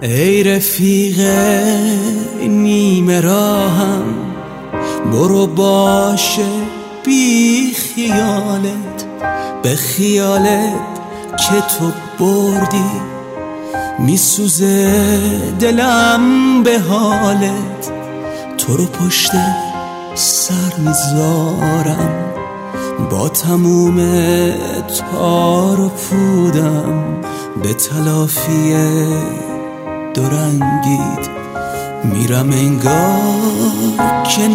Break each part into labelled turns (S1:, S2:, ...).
S1: ای رفیق نیمه راهم، برو باشه بی خیالت، به خیالت که تو بردی میسوزه دلم به حالت. تو رو پشت سر میذارم با تموم تار و پودم، به تلافی دورنگید میرم انگار که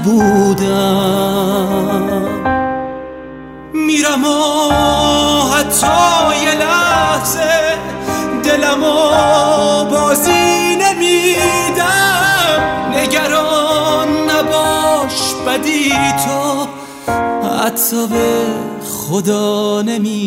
S1: نبودم. میرم و حتی یه لحظه دلمو بازی نمیدم، نگران نباش بدی تو حتی به خدا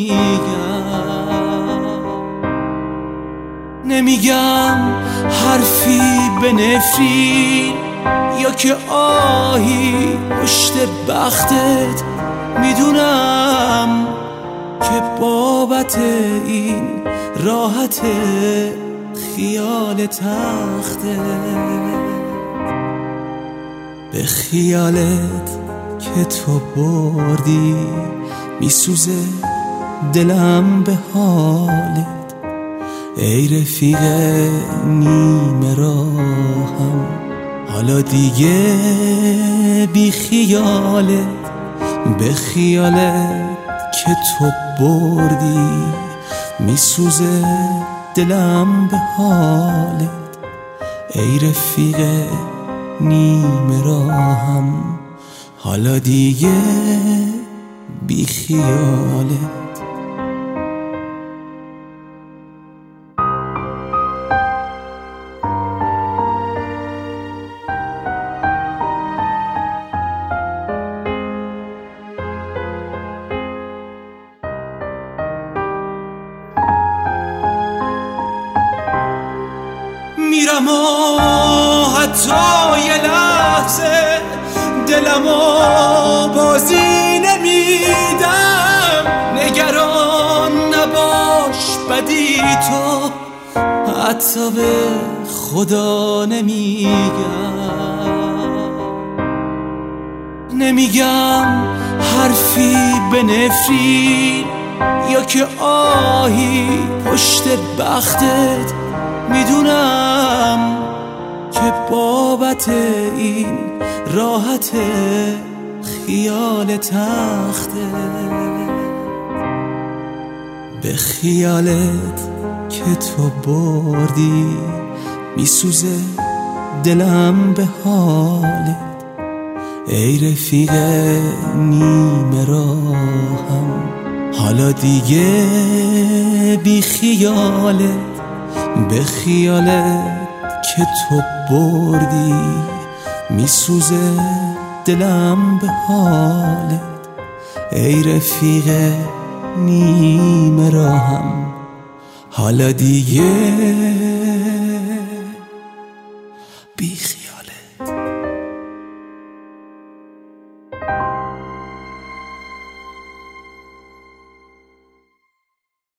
S1: نمیگم حرفی به نفرین یا که آهی پشت بختت، میدونم که بابت این راحت خیال تخته. به خیالت که تو بردی میسوزه دلم به حالت. ای رفیق نیمه راهم، حالا دیگه بی خیالت، به خیالت که تو بردی میسوزه دلم به حالت. ای رفیق نیمه راهم، حالا دیگه بی خیالت. میرم و حتی یه لحظه دلمو بازی نمیدم، نگران نباش بدی تو حتی به خدا نمیگم حرفی به نفرین یا که آهی پشت بختت، میدونم که بابت این راحت خیال تخته. به خیالت که تو بردی میسوزه دلم به حالت. ای رفیق نیمه راهم، حالا دیگه بی خیالت، به خیالت که تو بردی میسوزه دلم به حالت. ای رفیق نیمه راهم، حالا دیگه بی خیالت.